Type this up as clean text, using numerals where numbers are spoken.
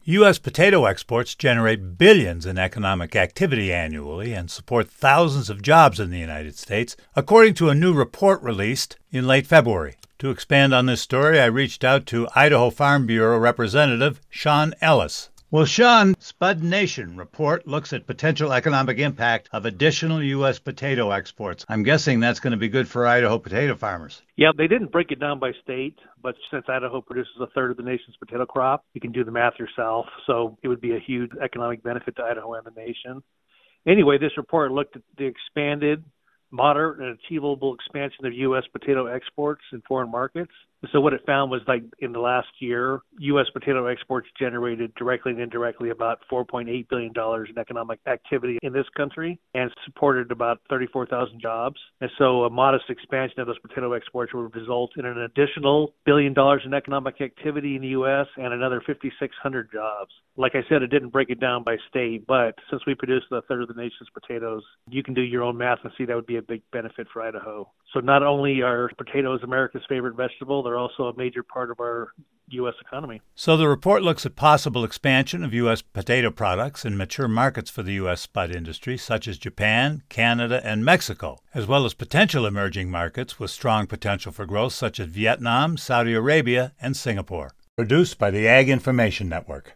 U.S. potato exports generate billions in economic activity annually and support thousands of jobs in the United States, according to a new report released in late February. To expand on this story, I reached out to Idaho Farm Bureau Representative Sean Ellis. Well, Sean, Spud Nation report looks at potential economic impact of additional U.S. potato exports. I'm guessing that's going to be good for Idaho potato farmers. Yeah, they didn't break it down by state, but since Idaho produces a third of the nation's potato crop, you can do the math yourself. So it would be a huge economic benefit to Idaho and the nation. Anyway, this report looked at the expanded, moderate, and achievable expansion of U.S. potato exports in foreign markets. So what it found was, like, in the last year, U.S. potato exports generated directly and indirectly about $4.8 billion in economic activity in this country and supported about 34,000 jobs. And so a modest expansion of those potato exports would result in an additional $1 billion in economic activity in the U.S. and another 5,600 jobs. Like I said, it didn't break it down by state, but since we produce a third of the nation's potatoes, you can do your own math and see that would be a big benefit for Idaho. So not only are potatoes America's favorite vegetable, they're also a major part of our U.S. economy. So the report looks at possible expansion of U.S. potato products in mature markets for the U.S. spud industry, such as Japan, Canada, and Mexico, as well as potential emerging markets with strong potential for growth, such as Vietnam, Saudi Arabia, and Singapore. Produced by the Ag Information Network.